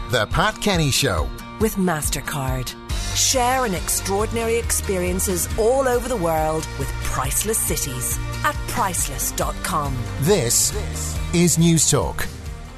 The Pat Kenny Show with MasterCard. Share in extraordinary experiences all over the world with priceless cities at priceless.com. This is News Talk.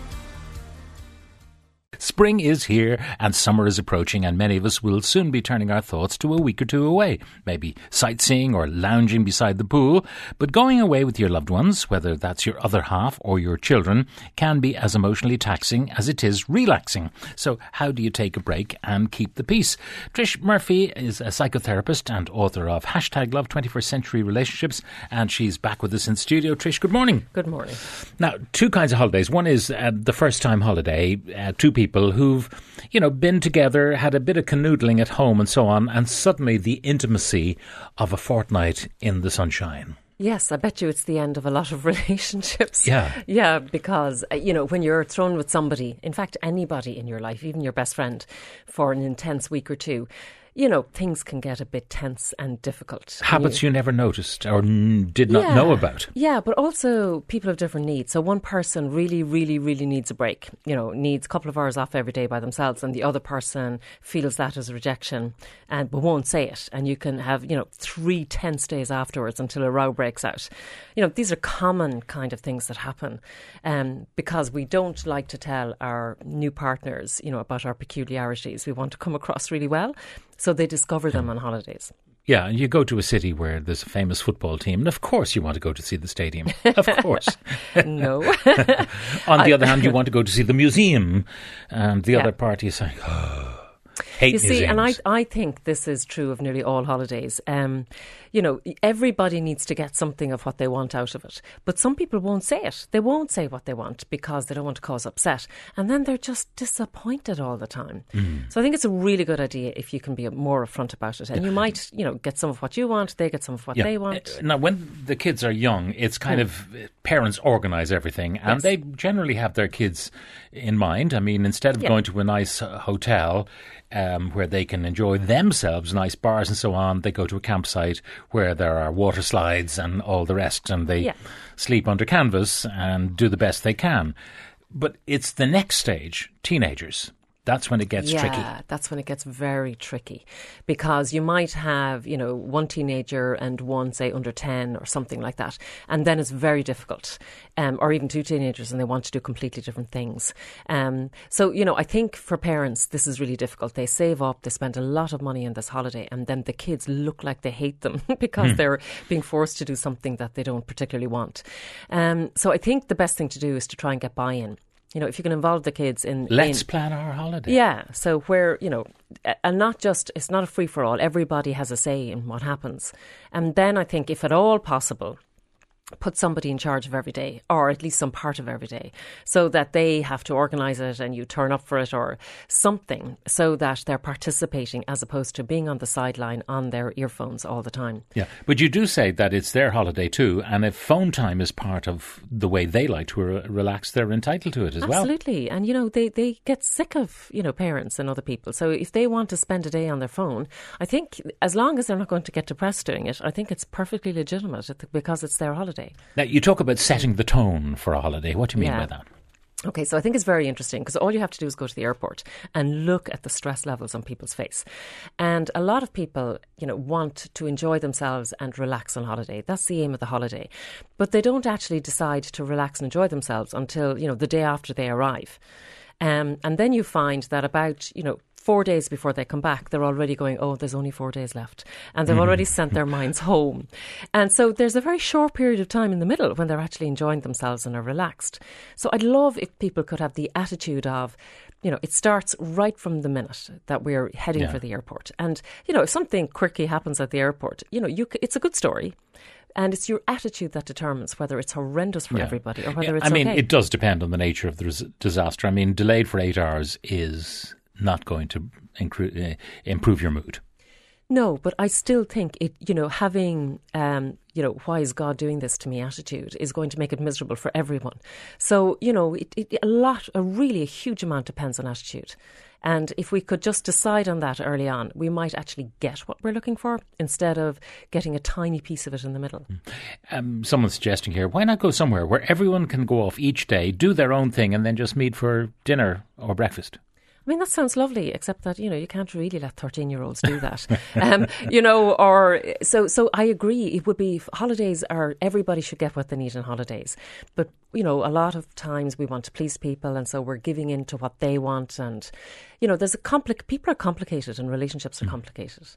Spring is here and summer is approaching, and many of us will soon be turning our thoughts to a week or two away, maybe sightseeing or lounging beside the pool. But going away with your loved ones, whether that's your other half or your children, can be as emotionally taxing as it is relaxing. So how do you take a break and keep the peace? Trish Murphy is a psychotherapist and author of #Love 21st Century Relationships, and she's back with us in studio. Trish, good morning. Good morning. Now, two kinds of holidays. One is the first time holiday, two people who've, been together, had a bit of canoodling at home and so on, and suddenly the intimacy of a fortnight in the sunshine. Yes, I bet you it's the end of a lot of relationships. Yeah. Yeah, because, when you're thrown with somebody, in fact, anybody in your life, even your best friend, for an intense week or two, things can get a bit tense and difficult. Habits you never noticed or did not know about. Yeah, but also people have different needs. So one person really, really, really needs a break, needs a couple of hours off every day by themselves, and the other person feels that as rejection but won't say it. And you can have, 3 tense days afterwards until a row breaks out. These are common kind of things that happen because we don't like to tell our new partners, about our peculiarities. We want to come across really well. So they discover them on holidays. Yeah, and you go to a city where there's a famous football team, and of course you want to go to see the stadium. Of course. No. On the other hand, you want to go to see the museum, and the other party is saying, hate you see, museums. And I think this is true of nearly all holidays. Everybody needs to get something of what they want out of it. But some people won't say it. They won't say what they want because they don't want to cause upset. And then they're just disappointed all the time. So I think it's a really good idea if you can be more upfront about it. And you might, get some of what you want, they get some of what they want. Now, when the kids are young, it's kind of parents organise everything, and they generally have their kids in mind. I mean, instead of going to a nice hotel where they can enjoy themselves, nice bars and so on, they go to a campsite where there are water slides and all the rest, and they sleep under canvas and do the best they can. But it's the next stage, teenagers. That's when it gets tricky. Yeah, that's when it gets very tricky because you might have, one teenager and one, say, under 10 or something like that. And then it's very difficult. Or even 2 teenagers and they want to do completely different things. So, I think for parents, this is really difficult. They save up, they spend a lot of money on this holiday, and then the kids look like they hate them because they're being forced to do something that they don't particularly want. So I think the best thing to do is to try and get buy-in. If you can involve the kids in... Let's plan our holiday. Yeah, so where, and not just, it's not a free-for-all. Everybody has a say in what happens. And then I think, if at all possible, put somebody in charge of every day, or at least some part of every day, so that they have to organise it and you turn up for it or something, so that they're participating as opposed to being on the sideline on their earphones all the time. Yeah, but you do say that it's their holiday too, and if phone time is part of the way they like to relax, they're entitled to it as well. Absolutely. And, they get sick of, parents and other people. So if they want to spend a day on their phone, I think as long as they're not going to get depressed doing it, I think it's perfectly legitimate because it's their holiday. Now, you talk about setting the tone for a holiday. What do you mean by that? Okay, so I think it's very interesting because all you have to do is go to the airport and look at the stress levels on people's face. And a lot of people, want to enjoy themselves and relax on holiday. That's the aim of the holiday. But they don't actually decide to relax and enjoy themselves until, the day after they arrive. And then you find that about, 4 days before they come back, they're already going, there's only 4 days left. And they've already sent their minds home. And so there's a very short period of time in the middle when they're actually enjoying themselves and are relaxed. So I'd love if people could have the attitude of, it starts right from the minute that we're heading for the airport. And, if something quirky happens at the airport, it's a good story. And it's your attitude that determines whether it's horrendous for everybody or whether it's okay. I mean, it does depend on the nature of the disaster. I mean, delayed for 8 hours is not going to improve your mood. No, but I still think it, having, why is God doing this to me attitude is going to make it miserable for everyone. So, a huge amount depends on attitude. And if we could just decide on that early on, we might actually get what we're looking for instead of getting a tiny piece of it in the middle. Someone's suggesting here, why not go somewhere where everyone can go off each day, do their own thing and then just meet for dinner or breakfast? I mean, that sounds lovely, except that, you can't really let 13-year-olds do that. So I agree. It would be, holidays everybody should get what they need on holidays. But, a lot of times we want to please people, and so we're giving in to what they want. And, people are complicated and relationships are complicated.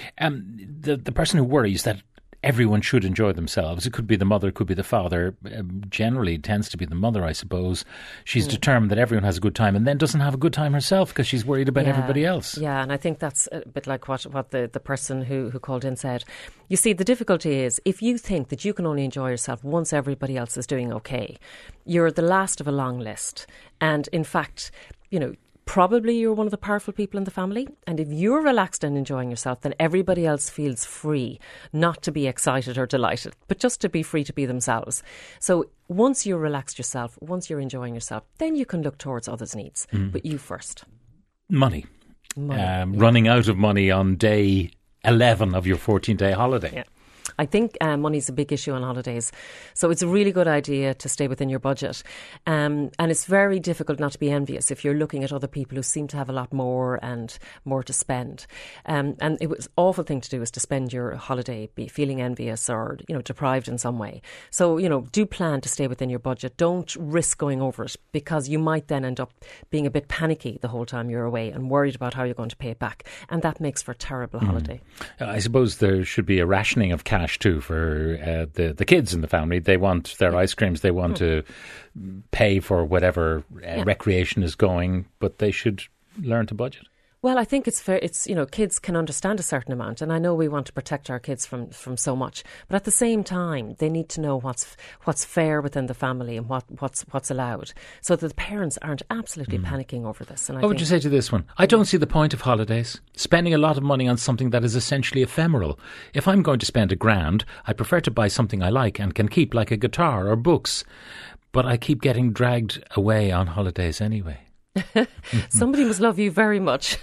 The person who worries that everyone should enjoy themselves. It could be the mother, it could be the father. Generally, it tends to be the mother, I suppose. She's determined that everyone has a good time and then doesn't have a good time herself because she's worried about everybody else. Yeah, and I think that's a bit like what the person who called in said. You see, the difficulty is if you think that you can only enjoy yourself once everybody else is doing okay, you're the last of a long list. And in fact, probably you're one of the powerful people in the family, and if you're relaxed and enjoying yourself, then everybody else feels free not to be excited or delighted, but just to be free to be themselves. So once you're relaxed yourself, once you're enjoying yourself, then you can look towards others' needs, but you first. Money. Running out of money on day 11 of your 14-day holiday. Yeah. I think money's a big issue on holidays. So it's a really good idea to stay within your budget. And it's very difficult not to be envious if you're looking at other people who seem to have a lot more and more to spend. And it was an awful thing to do is to spend your holiday be feeling envious or, deprived in some way. So, do plan to stay within your budget. Don't risk going over it because you might then end up being a bit panicky the whole time you're away and worried about how you're going to pay it back. And that makes for a terrible holiday. I suppose there should be a rationing of cash too for the kids in the family. They want their ice creams. They want to pay for whatever recreation is going, but they should learn to budget. Well, I think it's fair. It's, kids can understand a certain amount, and I know we want to protect our kids from so much, but at the same time, they need to know what's fair within the family and what's allowed, so that the parents aren't absolutely panicking over this. And what would you say to this one? I don't see the point of holidays. Spending a lot of money on something that is essentially ephemeral. If I'm going to spend £1,000, I prefer to buy something I like and can keep, like a guitar or books. But I keep getting dragged away on holidays anyway. Somebody must love you very much.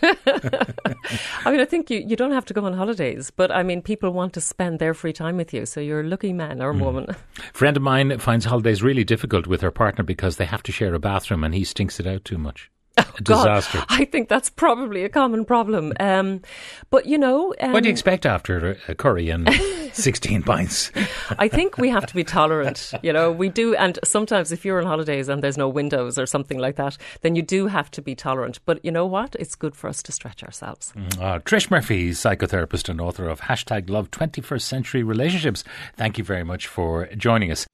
I mean, I think you don't have to go on holidays, but I mean, people want to spend their free time with you, so you're a lucky man or woman. A friend of mine finds holidays really difficult with her partner because they have to share a bathroom and he stinks it out too much. A disaster. God, I think that's probably a common problem. But, what do you expect after a curry and 16 pints? I think we have to be tolerant. We do. And sometimes if you're on holidays and there's no windows or something like that, then you do have to be tolerant. But you know what? It's good for us to stretch ourselves. Trish Murphy, psychotherapist and author of #Love 21st Century Relationships. Thank you very much for joining us.